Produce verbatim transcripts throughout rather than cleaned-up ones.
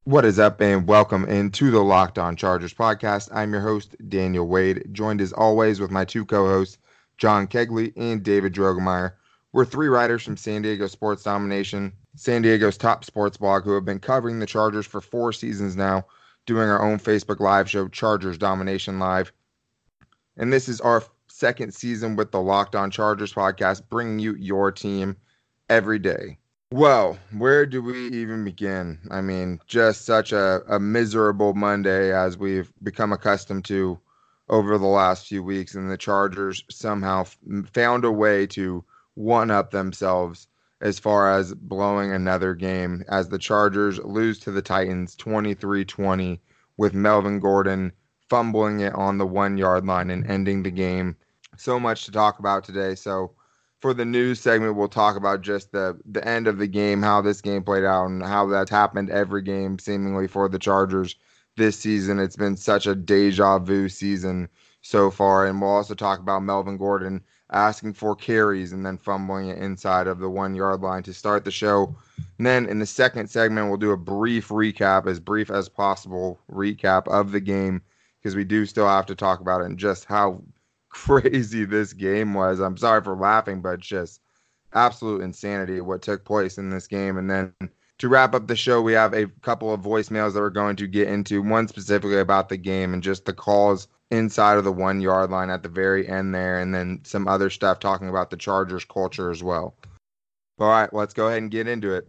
What is up, and welcome into the Locked On Chargers podcast. I'm your host, Daniel Wade, joined as always with my two co-hosts, John Kegley and David Drogemeyer. We're three writers from San Diego Sports Domination, San Diego's top sports blog, who have been covering the Chargers for four seasons now, doing our own Facebook Live show, Chargers Domination Live. And this is our second season with the Locked On Chargers podcast, bringing you your team every day. Well, where do we even begin? I mean, just such a, a miserable Monday as we've become accustomed to over the last few weeks, and the Chargers somehow f- found a way to one-up themselves as far as blowing another game as the Chargers lose to the Titans twenty-three twenty with Melvin Gordon fumbling it on the one-yard line and ending the game. So much to talk about today, so for the news segment, we'll talk about just the the end of the game, how this game played out, and how that's happened every game seemingly for the Chargers this season. It's been such a deja vu season so far. And we'll also talk about Melvin Gordon asking for carries and then fumbling it inside of the one-yard line to start the show. And then in the second segment, we'll do a brief recap, as brief as possible recap of the game, because we do still have to talk about it and just how crazy this game was. I'm sorry for laughing, but it's just absolute insanity what took place in this game. And then to wrap up the show, we have a couple of voicemails that we're going to get into, one specifically about the game and just the calls inside of the one yard line at the very end there, and then some other stuff talking about the Chargers culture as well. All right, let's go ahead and get into it.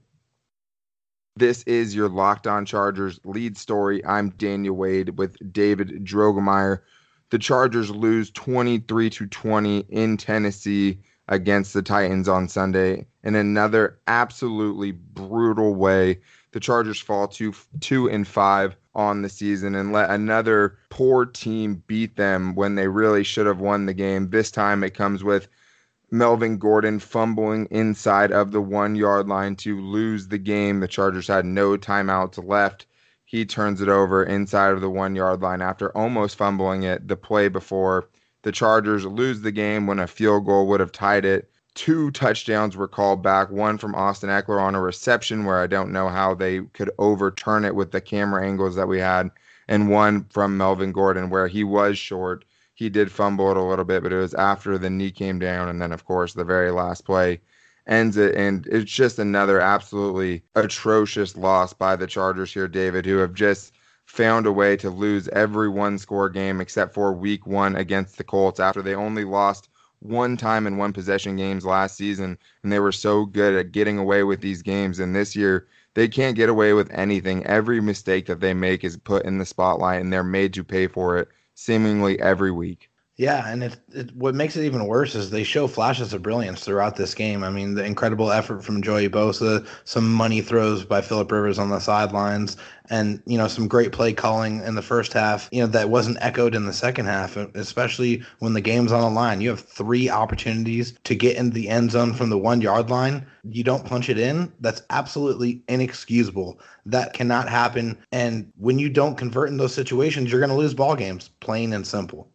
This is your Locked On Chargers lead story. I'm Daniel Wade with David Drogemeyer. The Chargers lose twenty-three to twenty in Tennessee against the Titans on Sunday in another absolutely brutal way. The Chargers fall to two and five on the season and let another poor team beat them when they really should have won the game. This time it comes with Melvin Gordon fumbling inside of the one yard line to lose the game. The Chargers had no timeouts left. He turns it over inside of the one-yard line after almost fumbling it the play before. The Chargers lose the game when a field goal would have tied it. Two touchdowns were called back, one from Austin Ekeler on a reception where I don't know how they could overturn it with the camera angles that we had, and one from Melvin Gordon where he was short. He did fumble it a little bit, but it was after the knee came down, and then, of course, the very last play ends it, and it's just another absolutely atrocious loss by the Chargers here, David, who have just found a way to lose every one-score game except for week one against the Colts after they only lost one time in one-possession games last season, and they were so good at getting away with these games, and this year they can't get away with anything. Every mistake that they make is put in the spotlight, and they're made to pay for it seemingly every week. Yeah, and it, it, what makes it even worse is they show flashes of brilliance throughout this game. I mean, the incredible effort from Joey Bosa, some money throws by Phillip Rivers on the sidelines, and, you know, some great play calling in the first half, you know, that wasn't echoed in the second half, especially when the game's on the line. You have three opportunities to get into the end zone from the one-yard line. You don't punch it in. That's absolutely inexcusable. That cannot happen. And when you don't convert in those situations, you're going to lose ball games, plain and simple.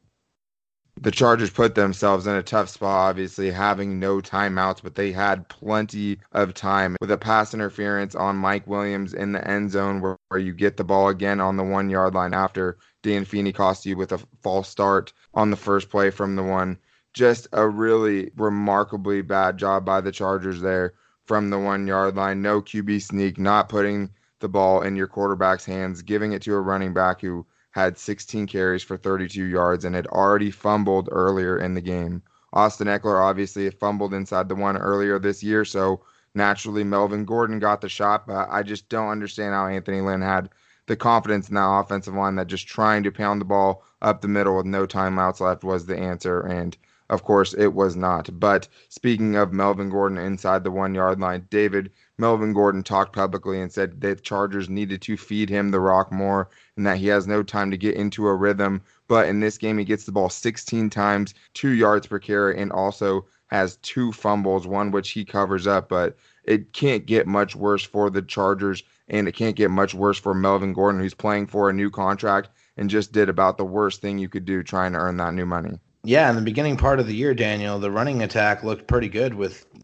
The Chargers put themselves in a tough spot, obviously having no timeouts, but they had plenty of time with a pass interference on Mike Williams in the end zone where, where you get the ball again on the one yard line after Dan Feeney cost you with a false start on the first play from the one. Just a really remarkably bad job by the Chargers there from the one yard line. No Q B sneak, not putting the ball in your quarterback's hands, giving it to a running back who had sixteen carries for thirty-two yards and had already fumbled earlier in the game. Austin Ekeler obviously fumbled inside the one earlier this year, so naturally Melvin Gordon got the shot, but I just don't understand how Anthony Lynn had the confidence in that offensive line that just trying to pound the ball up the middle with no timeouts left was the answer, and of course it was not. But speaking of Melvin Gordon inside the one-yard line, David, Melvin Gordon talked publicly and said that Chargers needed to feed him the rock more and that he has no time to get into a rhythm. But in this game, he gets the ball sixteen times, two yards per carry, and also has two fumbles, one which he covers up. But it can't get much worse for the Chargers, and it can't get much worse for Melvin Gordon, who's playing for a new contract and just did about the worst thing you could do trying to earn that new money. Yeah, in the beginning part of the year, Daniel, the running attack looked pretty good with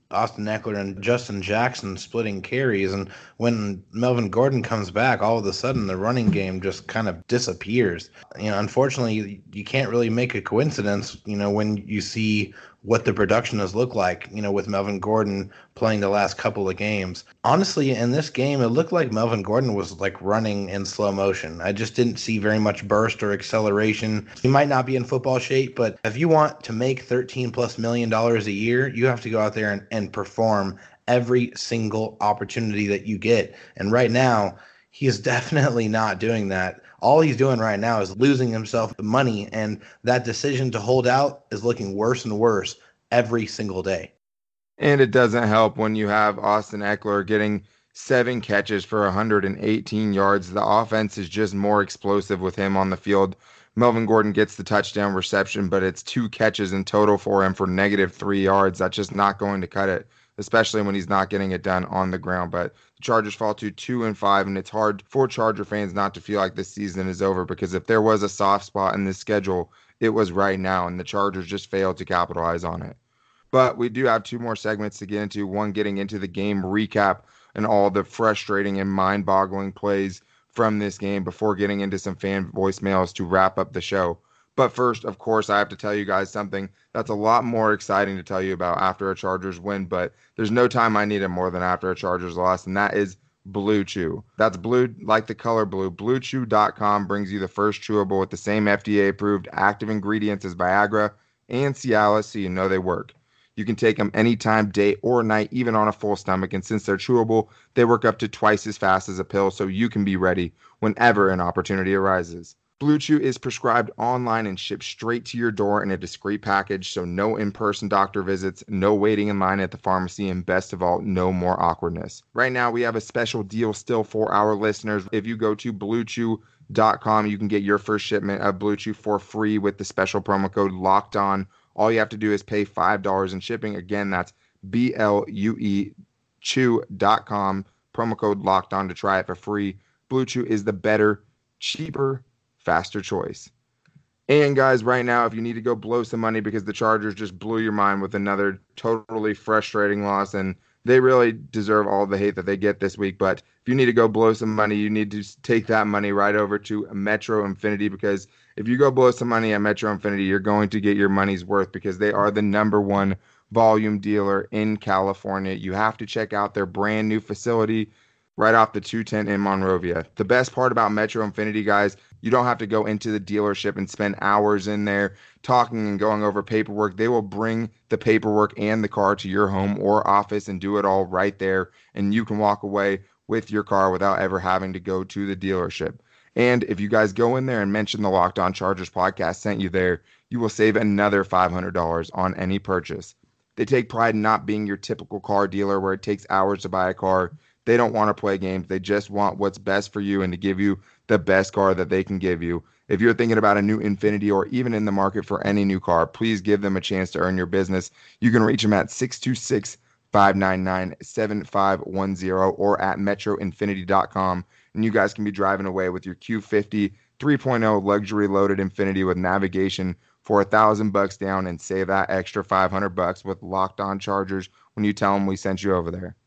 Austin Eckler and Justin Jackson splitting carries. And when Melvin Gordon comes back, all of a sudden the running game just kind of disappears. You know, unfortunately, you, you can't really make a coincidence, you know, when you see what the production has looked like, you know, with Melvin Gordon playing the last couple of games. Honestly, in this game, it looked like Melvin Gordon was like running in slow motion. I just didn't see very much burst or acceleration. He might not be in football shape, but if you want to make thirteen plus million dollars a year, you have to go out there and, and perform every single opportunity that you get. And right now, he is definitely not doing that. All he's doing right now is losing himself money, and that decision to hold out is looking worse and worse every single day. And it doesn't help when you have Austin Eckler getting seven catches for one hundred eighteen yards. The offense is just more explosive with him on the field. Melvin Gordon gets the touchdown reception, but it's two catches in total for him for negative three yards. That's just not going to cut it, especially when he's not getting it done on the ground. But the Chargers fall to two and five, and it's hard for Charger fans not to feel like this season is over, because if there was a soft spot in this schedule, it was right now, and the Chargers just failed to capitalize on it. But we do have two more segments to get into, one getting into the game recap and all the frustrating and mind-boggling plays from this game before getting into some fan voicemails to wrap up the show. But first, of course, I have to tell you guys something that's a lot more exciting to tell you about after a Chargers win, but there's no time I need it more than after a Chargers loss, and that is Blue Chew. That's blue like the color blue. Blue Chew dot com brings you the first chewable with the same F D A-approved active ingredients as Viagra and Cialis, so you know they work. You can take them anytime, day or night, even on a full stomach. And since they're chewable, they work up to twice as fast as a pill, so you can be ready whenever an opportunity arises. Blue Chew is prescribed online and shipped straight to your door in a discreet package, so no in-person doctor visits, no waiting in line at the pharmacy, and best of all, no more awkwardness. Right now, we have a special deal still for our listeners. If you go to blue chew dot com, you can get your first shipment of Blue Chew for free with the special promo code LOCKEDON. All you have to do is pay five dollars in shipping. Again, that's B L U E chew dot com, promo code locked on to try it for free. Blue Chew is the better, cheaper, faster choice. And guys, right now, if you need to go blow some money because the Chargers just blew your mind with another totally frustrating loss, and they really deserve all the hate that they get this week. But if you need to go blow some money, you need to take that money right over to Metro Infinity, because if you go blow some money at Metro Infinity, you're going to get your money's worth, because they are the number one volume dealer in California. You have to check out their brand new facility right off the two ten in Monrovia. The best part about Metro Infinity, guys, you don't have to go into the dealership and spend hours in there talking and going over paperwork. They will bring the paperwork and the car to your home or office and do it all right there, and you can walk away with your car without ever having to go to the dealership. And if you guys go in there and mention the Locked On Chargers podcast sent you there, you will save another five hundred dollars on any purchase. They take pride in not being your typical car dealer where it takes hours to buy a car. They don't want to play games. They just want what's best for you and to give you the best car that they can give you. If you're thinking about a new Infiniti or even in the market for any new car, please give them a chance to earn your business. You can reach them at six two six, five nine nine, seven five one zero or at metro infinity dot com. And you guys can be driving away with your Q fifty three point oh luxury loaded Infiniti with navigation for a thousand bucks down, and save that extra five hundred bucks with Locked On Chargers when you tell them we sent you over there.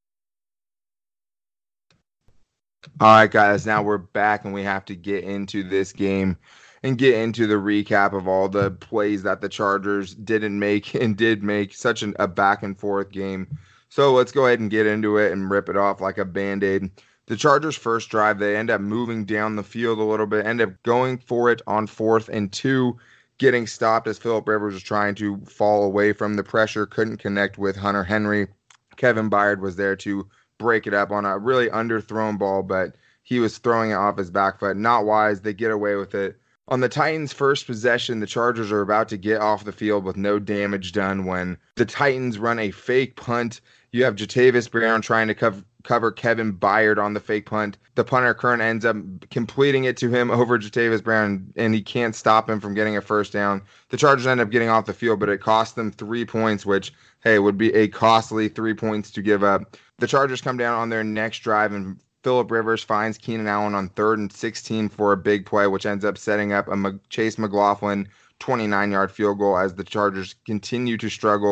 All right, guys, now we're back and we have to get into this game and get into the recap of all the plays that the Chargers didn't make and did make. Such an, a back and forth game. So let's go ahead and get into it and rip it off like a Band-Aid. The Chargers' first drive, they end up moving down the field a little bit, end up going for it on fourth and two, getting stopped as Philip Rivers was trying to fall away from the pressure, couldn't connect with Hunter Henry. Kevin Byard was there to break it up on a really underthrown ball, but he was throwing it off his back foot. Not wise. They get away with it. On the Titans' first possession, the Chargers are about to get off the field with no damage done when the Titans run a fake punt. You have Jatavis Brown trying to cover, cover Kevin Byard on the fake punt. The punter, Kern, ends up completing it to him over Jatavis Brown, and he can't stop him from getting a first down. The Chargers end up getting off the field, but it cost them three points, which, hey, would be a costly three points to give up. The Chargers come down on their next drive, and Philip Rivers finds Keenan Allen on third and sixteen for a big play, which ends up setting up a Chase McLaughlin twenty-nine-yard field goal as the Chargers continue to struggle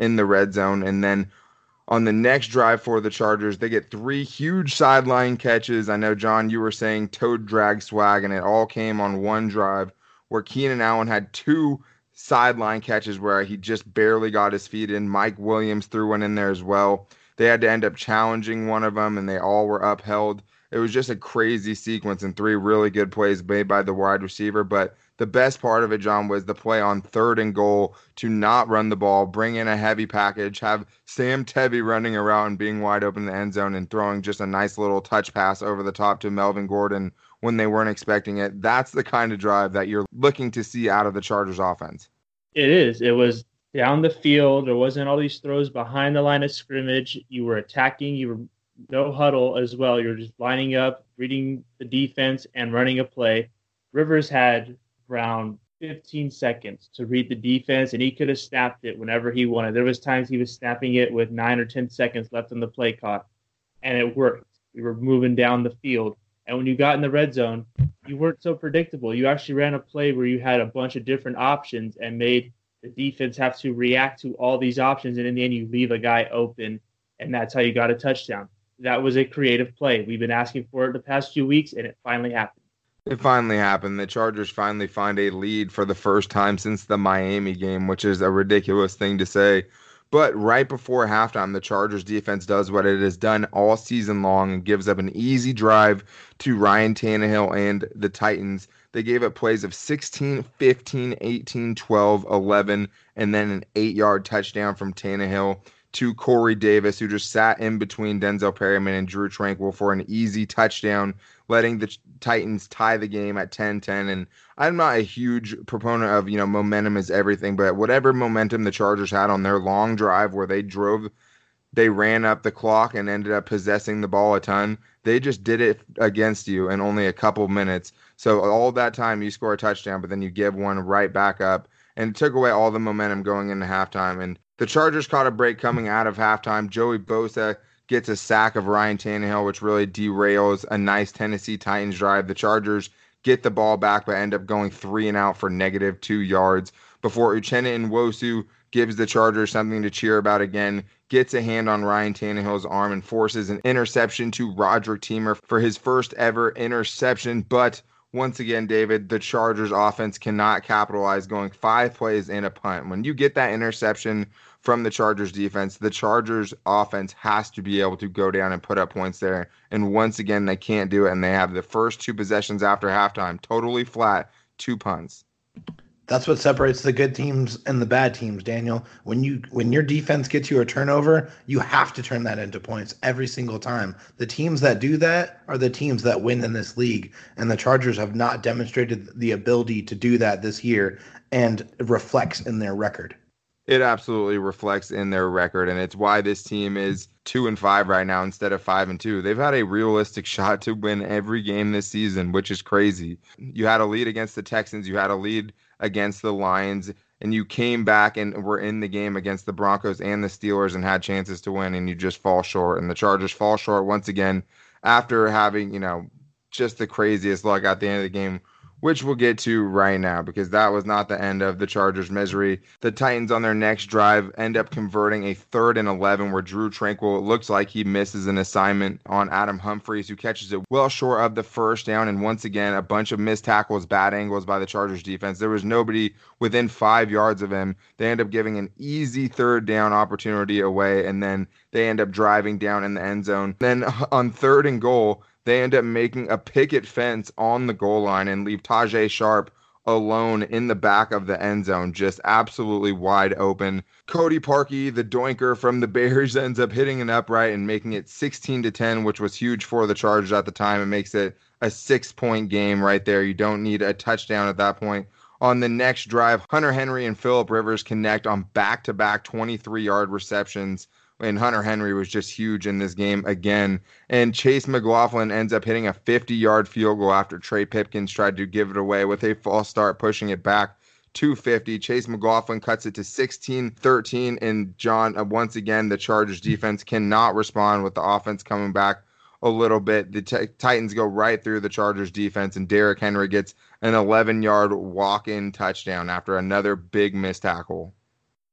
in the red zone. And then on the next drive for the Chargers, they get three huge sideline catches. I know, John, you were saying toad drag swag, and it all came on one drive where Keenan Allen had two sideline catches where he just barely got his feet in. Mike Williams threw one in there as well. They had to end up challenging one of them, and they all were upheld. It was just a crazy sequence and three really good plays made by the wide receiver. But the best part of it, John, was the play on third and goal to not run the ball, bring in a heavy package, have Sam Tebby running around and being wide open in the end zone and throwing just a nice little touch pass over the top to Melvin Gordon when they weren't expecting it. That's the kind of drive that you're looking to see out of the Chargers offense. It is. It was down the field. There wasn't all these throws behind the line of scrimmage. You were attacking. You were no huddle as well. You're just lining up, reading the defense, and running a play. Rivers had around fifteen seconds to read the defense, and he could have snapped it whenever he wanted. There was times he was snapping it with nine or ten seconds left on the play clock, and it worked. We were moving down the field. And when you got in the red zone, you weren't so predictable. You actually ran a play where you had a bunch of different options and made the defense have to react to all these options, and in the end, you leave a guy open, and that's how you got a touchdown. That was a creative play. We've been asking for it the past few weeks, and it finally happened. It finally happened. The Chargers finally find a lead for the first time since the Miami game, which is a ridiculous thing to say. But right before halftime, the Chargers defense does what it has done all season long and gives up an easy drive to Ryan Tannehill and the Titans. They gave up plays of sixteen, fifteen, eighteen, twelve, eleven, and then an eight-yard touchdown from Tannehill to Corey Davis, who just sat in between Denzel Perryman and Drew Tranquill for an easy touchdown, letting the Titans tie the game at ten ten. And I'm not a huge proponent of, you know, momentum is everything, but whatever momentum the Chargers had on their long drive where they drove, they ran up the clock and ended up possessing the ball a ton, they just did it against you in only a couple minutes. So all that time you score a touchdown, but then you give one right back up, and it took away all the momentum going into halftime. And the Chargers caught a break coming out of halftime. Joey Bosa gets a sack of Ryan Tannehill, which really derails a nice Tennessee Titans drive. The Chargers get the ball back, but end up going three and out for negative two yards before Uchenna Nwosu gives the Chargers something to cheer about again, gets a hand on Ryan Tannehill's arm and forces an interception to Roderick Teamer for his first ever interception. But once again, David, the Chargers offense cannot capitalize, going five plays and a punt. When you get that interception from the Chargers defense, the Chargers offense has to be able to go down and put up points there. And once again, they can't do it. And they have the first two possessions after halftime totally flat, two punts. That's what separates the good teams and the bad teams, Daniel. When you when your defense gets you a turnover, you have to turn that into points every single time. The teams that do that are the teams that win in this league, and the Chargers have not demonstrated the ability to do that this year, and it reflects in their record. It absolutely reflects in their record, and it's why this team is two and five right now instead of five and two. They've had a realistic shot to win every game this season, which is crazy. You had a lead against the Texans, you had a lead against the Lions, and you came back and were in the game against the Broncos and the Steelers and had chances to win, and you just fall short. And the Chargers fall short once again after having, you know, just the craziest luck at the end of the game, which we'll get to right now because that was not the end of the Chargers' misery. The Titans on their next drive end up converting a third and eleven where Drew Tranquill, it looks like he misses an assignment on Adam Humphries, who catches it well short of the first down. And once again, a bunch of missed tackles, bad angles by the Chargers defense. There was nobody within five yards of him. They end up giving an easy third down opportunity away, and then they end up driving down in the end zone. Then on third and goal, they end up making a picket fence on the goal line and leave Tajay Sharp alone in the back of the end zone, just absolutely wide open. Cody Parkey, the doinker from the Bears, ends up hitting an upright and making it sixteen to ten, which was huge for the Chargers at the time. It makes it a six-point game right there. You don't need a touchdown at that point. On the next drive, Hunter Henry and Phillip Rivers connect on back-to-back twenty-three-yard receptions. And Hunter Henry was just huge in this game again. And Chase McLaughlin ends up hitting a fifty-yard field goal after Trey Pipkins tried to give it away with a false start, pushing it back to fifty. Chase McLaughlin cuts it to sixteen thirteen. And John, uh, once again, the Chargers defense cannot respond with the offense coming back a little bit. The t- Titans go right through the Chargers defense, and Derrick Henry gets an eleven-yard walk-in touchdown after another big missed tackle.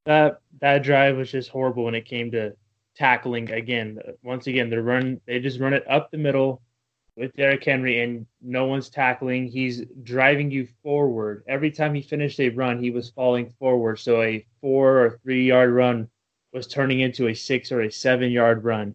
That that drive was just horrible when it came to tackling again. Once again, they run they just run it up the middle with Derrick Henry, and no one's tackling. He's driving you forward. Every time he finished a run, he was falling forward. So a four or three yard run was turning into a six or a seven yard run.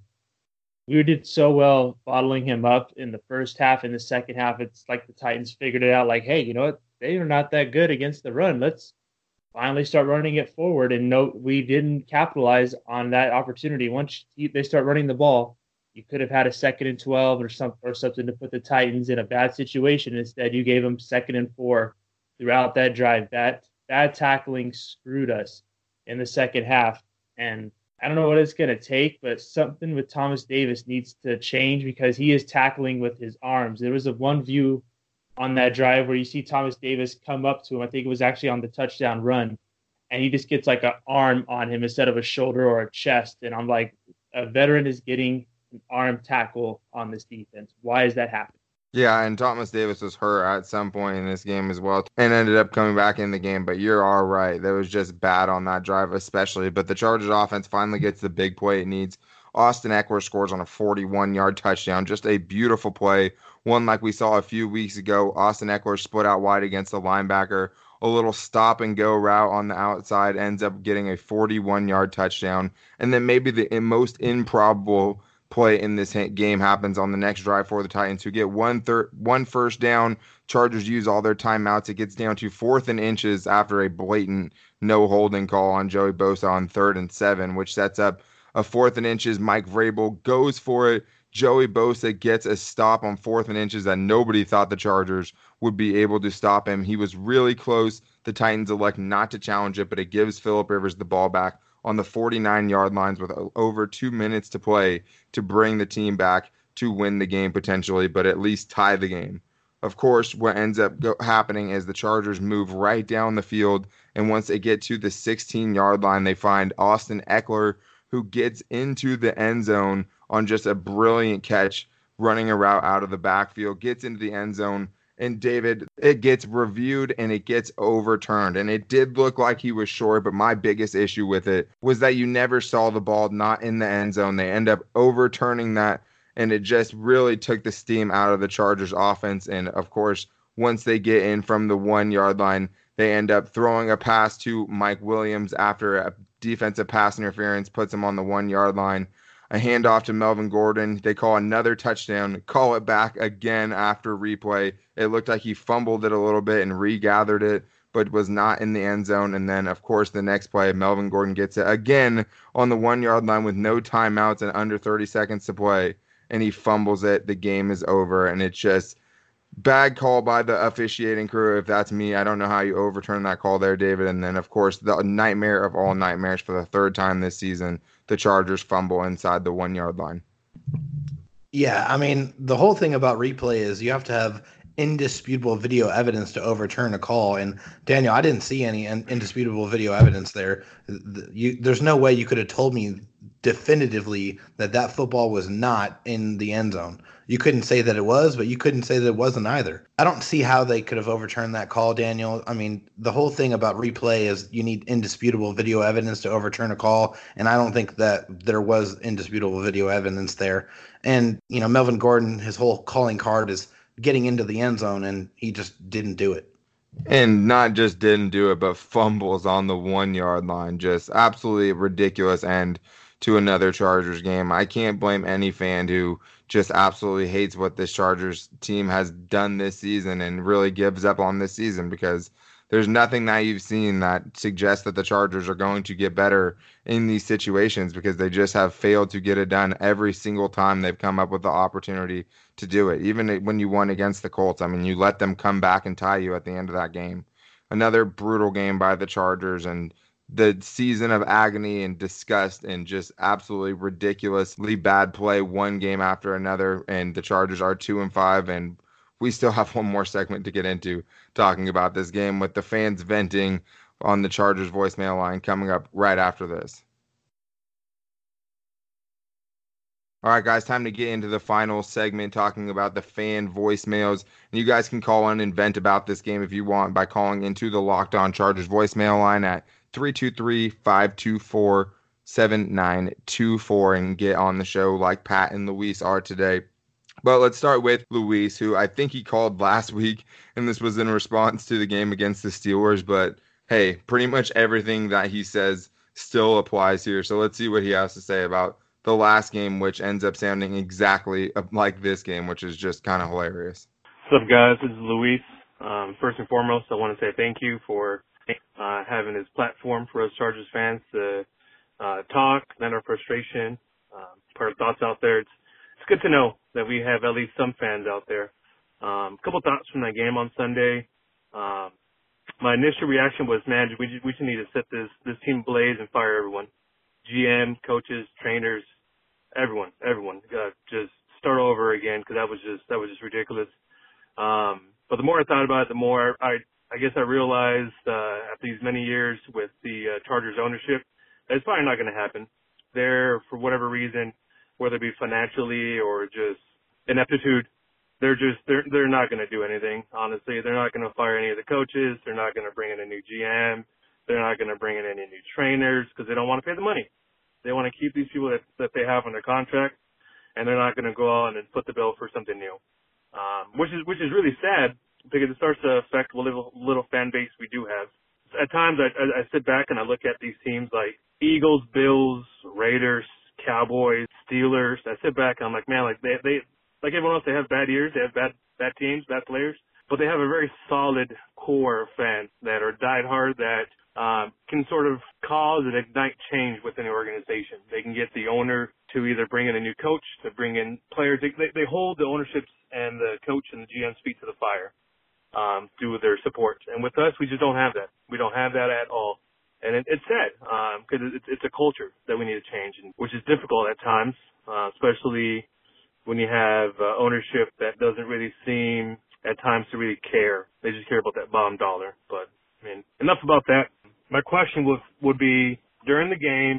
We did so well bottling him up in the first half. In the second half, it's like the Titans figured it out. Like, hey, you know what? They are not that good against the run. Let's finally start running it forward. And no, we didn't capitalize on that opportunity. Once they start running the ball, you could have had a second and twelve or some or something to put the Titans in a bad situation. Instead, you gave them second and four throughout that drive. That bad tackling screwed us in the second half. And I don't know what it's going to take, but something with Thomas Davis needs to change because he is tackling with his arms. There was a one view on that drive where you see Thomas Davis come up to him. I think it was actually on the touchdown run. And he just gets like an arm on him instead of a shoulder or a chest. And I'm like, a veteran is getting an arm tackle on this defense. Why is that happening? Yeah, and Thomas Davis was hurt at some point in this game as well and ended up coming back in the game. But you're all right. That was just bad on that drive especially. But the Chargers offense finally gets the big play it needs. Austin Ekeler scores on a forty-one-yard touchdown. Just a beautiful play. One like we saw a few weeks ago. Austin Ekeler split out wide against the linebacker. A little stop and go route on the outside ends up getting a forty-one-yard touchdown. And then maybe the most improbable play in this game happens on the next drive for the Titans, who get one third, one first down. Chargers use all their timeouts. It gets down to fourth and inches after a blatant no holding call on Joey Bosa on third and seven, which sets up a fourth and inches. Mike Vrabel goes for it. Joey Bosa gets a stop on fourth and inches that nobody thought the Chargers would be able to stop him. He was really close. The Titans elect not to challenge it, but it gives Phillip Rivers the ball back on the forty-nine-yard lines with over two minutes to play to bring the team back to win the game potentially, but at least tie the game. Of course, what ends up go- happening is the Chargers move right down the field, and once they get to the sixteen-yard line, they find Austin Ekeler, who gets into the end zone on just a brilliant catch, running a route out of the backfield, gets into the end zone, and David, it gets reviewed and it gets overturned. And it did look like he was short, but my biggest issue with it was that you never saw the ball not in the end zone. They end up overturning that, and it just really took the steam out of the Chargers offense. And of course, once they get in from the one-yard line, they end up throwing a pass to Mike Williams after a defensive pass interference puts him on the one-yard line. A handoff to Melvin Gordon. They call another touchdown, call it back again after replay. It looked like he fumbled it a little bit and regathered it, but was not in the end zone. And then, of course, the next play, Melvin Gordon gets it again on the one-yard line with no timeouts and under thirty seconds to play, and he fumbles it. The game is over, and it's just bad call by the officiating crew. If that's me, I don't know how you overturn that call there, David. And then, of course, the nightmare of all nightmares for the third time this season, the Chargers fumble inside the one-yard line. Yeah, I mean, the whole thing about replay is you have to have indisputable video evidence to overturn a call. And Daniel, I didn't see any indisputable video evidence there. You, there's no way you could have told me definitively that that football was not in the end zone. You couldn't say that it was, but you couldn't say that it wasn't either. I don't see how they could have overturned that call, Daniel. I mean, the whole thing about replay is you need indisputable video evidence to overturn a call, and I don't think that there was indisputable video evidence there. And, you know, Melvin Gordon, his whole calling card is getting into the end zone, and he just didn't do it. And not just didn't do it, but fumbles on the one-yard line. Just absolutely ridiculous end to another Chargers game. I can't blame any fan who just absolutely hates what this Chargers team has done this season and really gives up on this season, because there's nothing that you've seen that suggests that the Chargers are going to get better in these situations, because they just have failed to get it done every single time they've come up with the opportunity to do it. Even when you won against the Colts, I mean, you let them come back and tie you at the end of that game. Another brutal game by the Chargers, and the season of agony and disgust and just absolutely ridiculously bad play one game after another. And the Chargers are two and five, and we still have one more segment to get into talking about this game with the fans venting on the Chargers voicemail line coming up right after this. All right, guys, time to get into the final segment talking about the fan voicemails. And you guys can call in and vent about this game if you want by calling into the Locked On Chargers voicemail line at three two three, five two four, seven nine two four and get on the show like Pat and Luis are today. But let's start with Luis, who I think he called last week, and this was in response to the game against the Steelers. But hey, pretty much everything that he says still applies here. So let's see what he has to say about the last game, which ends up sounding exactly like this game, which is just kind of hilarious. What's up, guys? This is Luis. Um, first and foremost, I want to say thank you for uh, having this platform for us Chargers fans to uh, talk, vent our frustration, uh, put our thoughts out there. It's, it's good to know that we have at least some fans out there. Um, a couple thoughts from that game on Sunday. Um, my initial reaction was, man, we just, we just need to set this, this team ablaze and fire everyone. G M, coaches, trainers, everyone, everyone. Uh, just start over again because that was just that was just ridiculous. Um, but the more I thought about it, the more I I guess I realized uh, after these many years with the uh, Chargers ownership, that it's probably not going to happen. They're, for whatever reason, whether it be financially or just ineptitude, they're just they're they're not going to do anything. Honestly, they're not going to fire any of the coaches. They're not going to bring in a new G M. They're not going to bring in any new trainers because they don't want to pay the money. They want to keep these people that that they have on their contract, and they're not going to go out and foot the bill for something new, um, which is which is really sad because it starts to affect what little little fan base we do have. At times, I, I, I sit back and I look at these teams like Eagles, Bills, Raiders, Cowboys, Steelers. I sit back and I'm like, man, like they they like everyone else, they have bad years, they have bad bad teams, bad players, but they have a very solid core of fans that are diehard that um, can sort of cause and ignite change within the organization. They can get the owner to either bring in a new coach, to bring in players. They, they, they hold the ownerships and the coach and the G M's feet to the fire um, through their support. And with us, we just don't have that. We don't have that at all. And it, it's sad because um, it's, it's a culture that we need to change, and, which is difficult at times, uh, especially when you have uh, ownership that doesn't really seem at times to really care. They just care about that bottom dollar. But, I mean, enough about that. My question would, would be, during the game,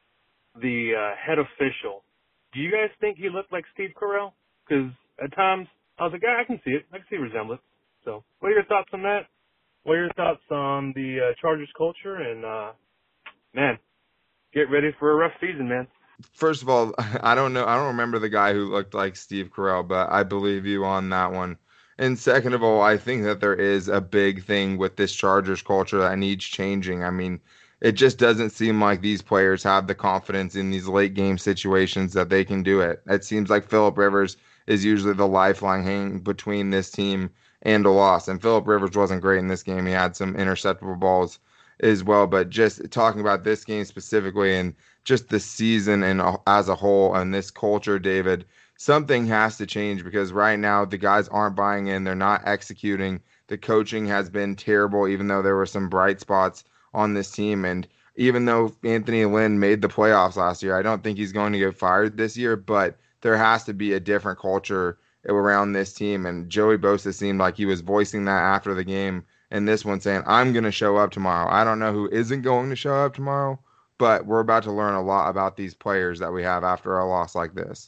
the uh, head official, do you guys think he looked like Steve Carell? Because at times, I was like, yeah, I can see it. I can see resemblance. So what are your thoughts on that? What are your thoughts on the uh, Chargers culture? And, uh, man, get ready for a rough season, man. First of all, I don't know. I don't remember the guy who looked like Steve Carell, but I believe you on that one. And second of all, I think that there is a big thing with this Chargers culture that needs changing. I mean, it just doesn't seem like these players have the confidence in these late game situations that they can do it. It seems like Phillip Rivers is usually the lifeline hanging between this team and a loss. And Phillip Rivers wasn't great in this game. He had some interceptable balls as well. But just talking about this game specifically and just the season and as a whole and this culture, David, something has to change because right now the guys aren't buying in. They're not executing. The coaching has been terrible, even though there were some bright spots on this team. And even though Anthony Lynn made the playoffs last year, I don't think he's going to get fired this year, but there has to be a different culture around this team. And Joey Bosa seemed like he was voicing that after the game and this one saying, I'm going to show up tomorrow. I don't know who isn't going to show up tomorrow, but we're about to learn a lot about these players that we have after a loss like this.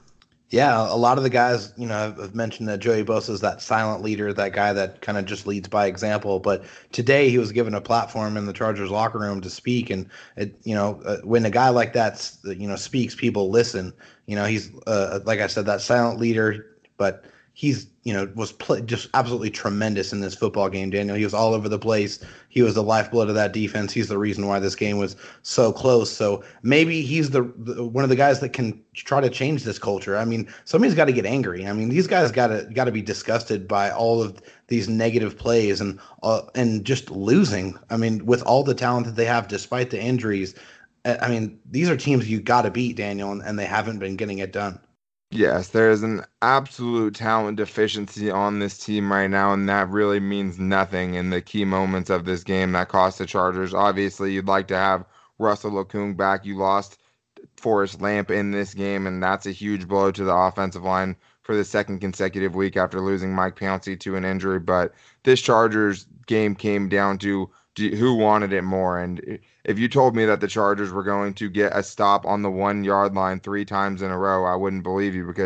Yeah, a lot of the guys, you know, have mentioned that Joey Bosa is that silent leader, that guy that kind of just leads by example. But today he was given a platform in the Chargers locker room to speak. And, it, you know, uh, when a guy like that, you know, speaks, people listen. You know, he's, uh, like I said, that silent leader, but he's, you know, was play, just absolutely tremendous in this football game, Daniel. He was all over the place. He was the lifeblood of that defense. He's the reason why this game was so close. So maybe he's the, the one of the guys that can try to change this culture. I mean, somebody's got to get angry. I mean, these guys got to got to be disgusted by all of these negative plays and uh, and just losing. I mean, with all the talent that they have, despite the injuries. I mean, these are teams you got to beat, Daniel, and, and they haven't been getting it done. Yes, there is an absolute talent deficiency on this team right now, and that really means nothing in the key moments of this game that cost the Chargers. Obviously, you'd like to have Russell Okung back. You lost Forrest Lamp in this game, and that's a huge blow to the offensive line for the second consecutive week after losing Mike Pouncey to an injury. But this Chargers game came down to who wanted it more. And if you told me that the Chargers were going to get a stop on the one yard line three times in a row, I wouldn't believe you because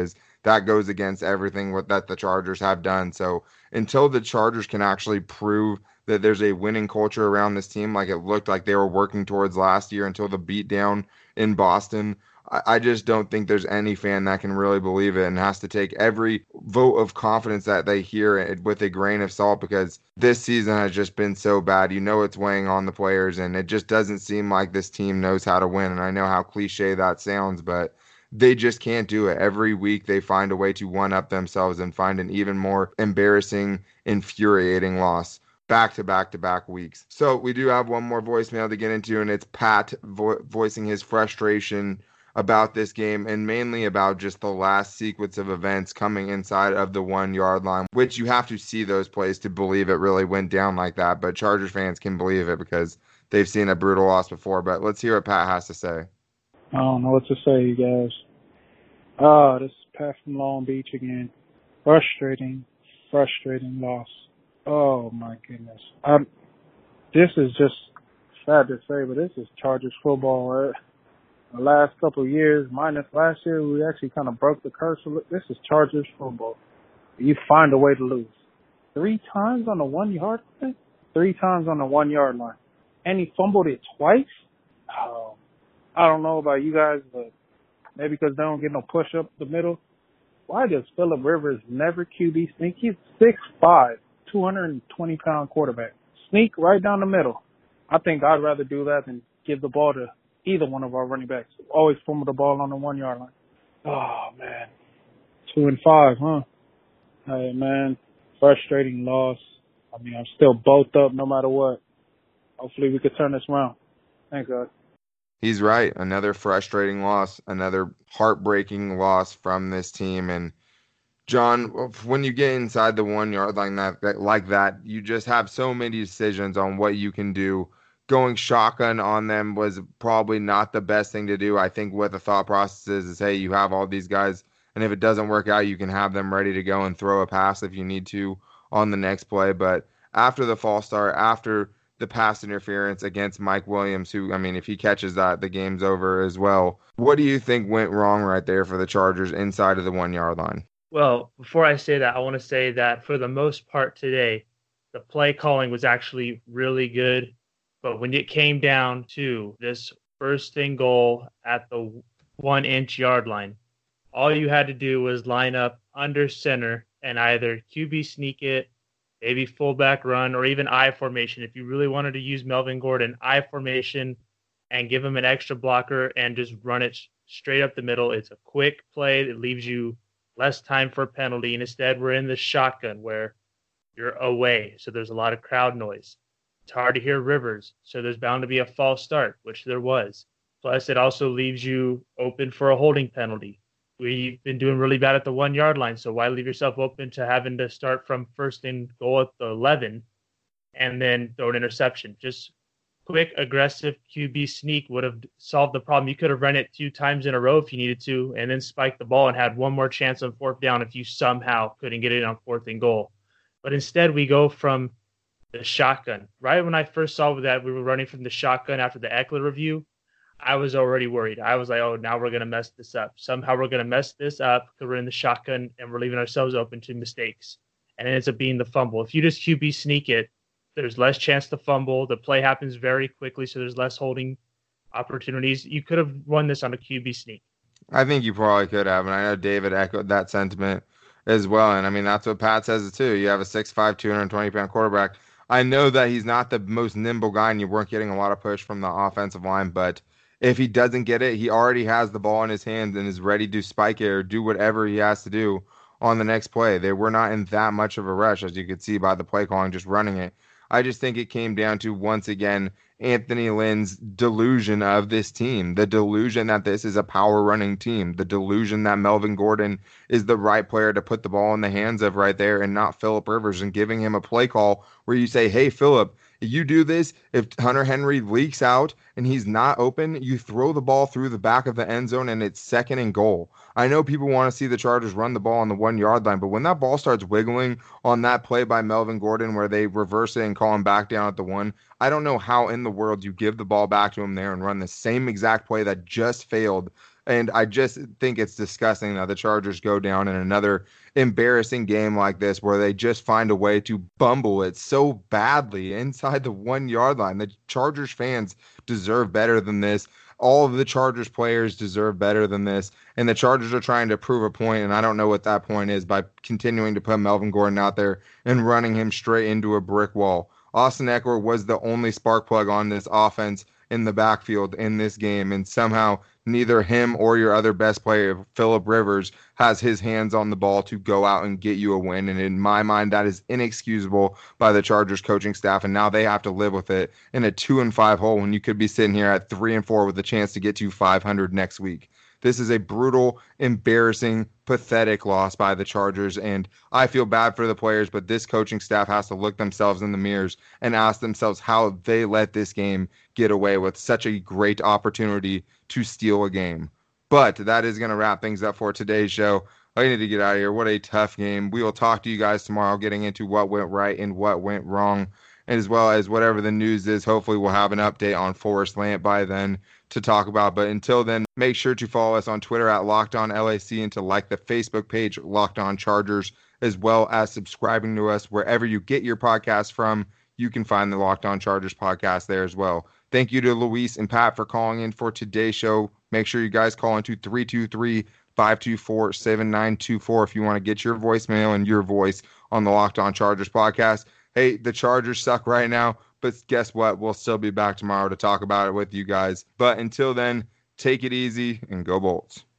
that goes against everything what, that the Chargers have done. So until the Chargers can actually prove that there's a winning culture around this team, like it looked like they were working towards last year until the beatdown in Boston, I, I just don't think there's any fan that can really believe it and has to take every vote of confidence that they hear with a grain of salt because this season has just been so bad. You know it's weighing on the players, and it just doesn't seem like this team knows how to win. And I know how cliche that sounds, but they just can't do it. Every week they find a way to one-up themselves and find an even more embarrassing, infuriating loss back to back to back weeks. So we do have one more voicemail to get into, and it's Pat vo- voicing his frustration about this game and mainly about just the last sequence of events coming inside of the one yard line, which you have to see those plays to believe it really went down like that. But Chargers fans can believe it because they've seen a brutal loss before. But let's hear what Pat has to say. I don't know what to say, you guys. Ah, this is Pat from Long Beach again. Frustrating, frustrating loss. Oh my goodness. Um, this is just sad to say, but this is Chargers football. Right? The last couple of years, minus last year, we actually kind of broke the curse. This is Chargers football. You find a way to lose. Three times on the one yard line? Three times on the one yard line. And he fumbled it twice? Oh, I don't know about you guys, but maybe because they don't get no push up the middle. Why does Phillip Rivers never Q B sneak? He's six five, two hundred twenty pound quarterback. Sneak right down the middle. I think I'd rather do that than give the ball to either one of our running backs. Always fumble the ball on the one yard line. Oh, man. Two and five, huh? Hey, man. Frustrating loss. I mean, I'm still both up no matter what. Hopefully we could turn this around. Thanks, guys. He's right. Another frustrating loss, another heartbreaking loss from this team. And John, when you get inside the one yard like that, like that, you just have so many decisions on what you can do. Going shotgun on them was probably not the best thing to do. I think what the thought process is, is, hey, you have all these guys, and if it doesn't work out, you can have them ready to go and throw a pass if you need to on the next play. But after the false start, after the pass interference against Mike Williams, who, I mean, if he catches that, the game's over as well. What do you think went wrong right there for the Chargers inside of the one-yard line? Well, before I say that, I want to say that for the most part today, the play calling was actually really good. But when it came down to this first and goal at the one-inch yard line, all you had to do was line up under center and either Q B sneak it, maybe fullback run, or even I formation. If you really wanted to use Melvin Gordon, I formation, and give him an extra blocker and just run it straight up the middle. It's a quick play that leaves you less time for a penalty. And instead, we're in the shotgun where you're away, so there's a lot of crowd noise. It's hard to hear Rivers, so there's bound to be a false start, which there was. Plus, it also leaves you open for a holding penalty. We've been doing really bad at the one-yard line, so why leave yourself open to having to start from first and goal at the eleven and then throw an interception? Just quick, aggressive Q B sneak would have solved the problem. You could have run it two times in a row if you needed to and then spiked the ball and had one more chance on fourth down if you somehow couldn't get it on fourth and goal. But instead, we go from the shotgun. Right when I first saw that we were running from the shotgun after the Eckler review, I was already worried. I was like, oh, now we're going to mess this up. Somehow we're going to mess this up because we're in the shotgun and we're leaving ourselves open to mistakes. And it ends up being the fumble. If you just Q B sneak it, there's less chance to fumble. The play happens very quickly, so there's less holding opportunities. You could have won this on a Q B sneak. I think you probably could have, and I know David echoed that sentiment as well. And I mean, that's what Pat says too. You have a six five, two hundred twenty pound quarterback. I know that he's not the most nimble guy, and you weren't getting a lot of push from the offensive line, but if he doesn't get it, he already has the ball in his hands and is ready to spike it or do whatever he has to do on the next play. They were not in that much of a rush, as you could see by the play calling, just running it. I just think it came down to, once again, Anthony Lynn's delusion of this team, the delusion that this is a power running team, the delusion that Melvin Gordon is the right player to put the ball in the hands of right there and not Phillip Rivers, and giving him a play call where you say, hey, Phillip, you do this. If Hunter Henry leaks out and he's not open, you throw the ball through the back of the end zone and it's second and goal. I know people want to see the Chargers run the ball on the one yard line, but when that ball starts wiggling on that play by Melvin Gordon where they reverse it and call him back down at the one, I don't know how in the world you give the ball back to him there and run the same exact play that just failed And I just think it's disgusting that the Chargers go down in another embarrassing game like this where they just find a way to bumble it so badly inside the one yard line. The Chargers fans deserve better than this. All of the Chargers players deserve better than this. And the Chargers are trying to prove a point, and I don't know what that point is, by continuing to put Melvin Gordon out there and running him straight into a brick wall. Austin Ekeler was the only spark plug on this offense in the backfield in this game, and somehow neither him or your other best player, Phillip Rivers, has his hands on the ball to go out and get you a win. And in my mind, that is inexcusable by the Chargers coaching staff, and now they have to live with it in a two and five hole when you could be sitting here at three and four with a chance to get to five hundred next week. This is a brutal, embarrassing, pathetic loss by the Chargers, and I feel bad for the players, but this coaching staff has to look themselves in the mirrors and ask themselves how they let this game get away with such a great opportunity to steal a game. But that is going to wrap things up for today's show. I need to get out of here. What a tough game. We will talk to you guys tomorrow, getting into what went right and what went wrong, and as well as whatever the news is. Hopefully we'll have an update on Forrest Lamp by then to talk about. But until then, make sure to follow us on Twitter at Locked On L A C and to like the Facebook page Locked On Chargers, as well as subscribing to us wherever you get your podcasts from. You can find the Locked On Chargers podcast there as well. Thank you to Luis and Pat for calling in for today's show. Make sure you guys call into three two three, five two four, seven nine two four if you want to get your voicemail and your voice on the Locked On Chargers podcast. Hey, the Chargers suck right now, but guess what? We'll still be back tomorrow to talk about it with you guys. But until then, take it easy and go Bolts.